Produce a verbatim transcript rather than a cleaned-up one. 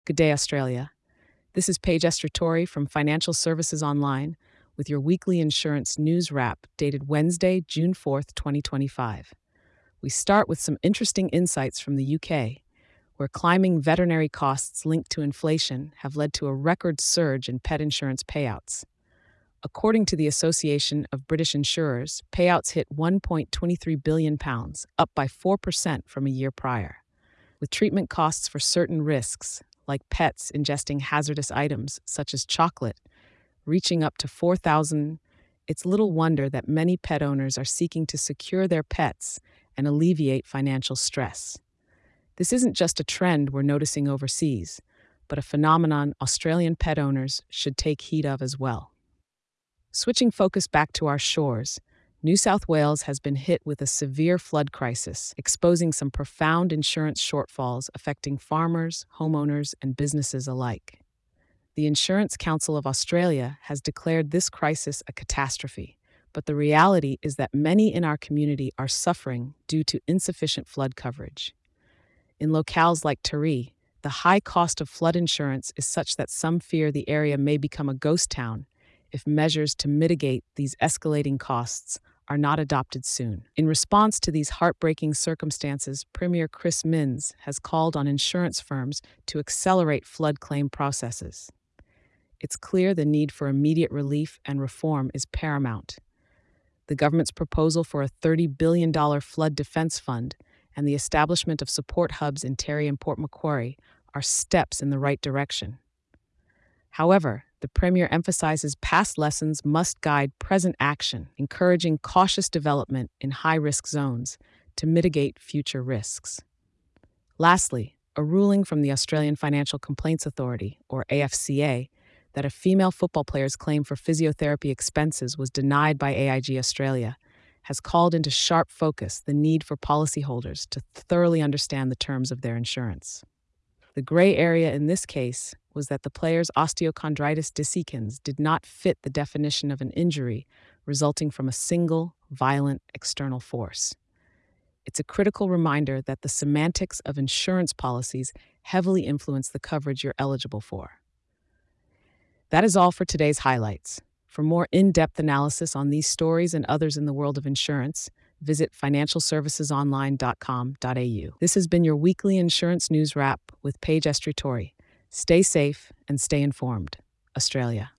Good day, Australia. This is Paige Estratori from Financial Services Online with your weekly insurance news wrap dated Wednesday, June fourth, twenty twenty-five. We start with some interesting insights from the U K, where climbing veterinary costs linked to inflation have led to a record surge in pet insurance payouts. According to the Association of British Insurers, payouts hit one point two three billion pounds, up by four percent from a year prior. With treatment costs for certain risks, like pets ingesting hazardous items such as chocolate, reaching up to four thousand dollars, it's little wonder that many pet owners are seeking to secure their pets and alleviate financial stress. This isn't just a trend we're noticing overseas, but a phenomenon Australian pet owners should take heed of as well. Switching focus back to our shores, New South Wales has been hit with a severe flood crisis, exposing some profound insurance shortfalls affecting farmers, homeowners, and businesses alike. The Insurance Council of Australia has declared this crisis a catastrophe, but the reality is that many in our community are suffering due to insufficient flood coverage. In locales like Taree, the high cost of flood insurance is such that some fear the area may become a ghost town if measures to mitigate these escalating costs are not adopted soon. In response to these heartbreaking circumstances, Premier Chris Minns has called on insurance firms to accelerate flood claim processes. It's clear the need for immediate relief and reform is paramount. The government's proposal for a thirty billion dollars flood defense fund and the establishment of support hubs in Terry and Port Macquarie are steps in the right direction. However, the Premier emphasizes past lessons must guide present action, encouraging cautious development in high-risk zones to mitigate future risks. Lastly, a ruling from the Australian Financial Complaints Authority, or A F C A, that a female football player's claim for physiotherapy expenses was denied by A I G Australia has called into sharp focus the need for policyholders to thoroughly understand the terms of their insurance. The gray area in this case was that the player's osteochondritis dissecans did not fit the definition of an injury resulting from a single, violent external force. It's a critical reminder that the semantics of insurance policies heavily influence the coverage you're eligible for. That is all for today's highlights. For more in-depth analysis on these stories and others in the world of insurance, visit financial services online dot com dot a u. This has been your weekly insurance news wrap with Paige Estratori. Stay safe and stay informed. Australia.